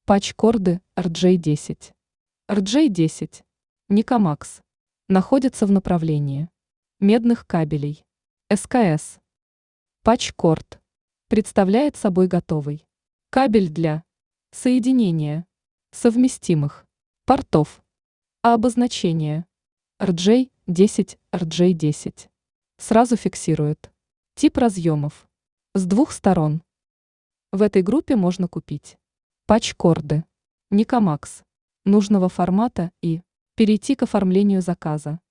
Патч-корды RJ10. RJ10. Никомакс. Находится в направлении медных кабелей. СКС. Патч-корд. Представляет собой готовый кабель для соединения совместимых портов. А обозначение RJ10, RJ10 сразу фиксирует тип разъемов с двух сторон. В этой группе можно купить патч-корды Никомакс нужного формата и перейти к оформлению заказа.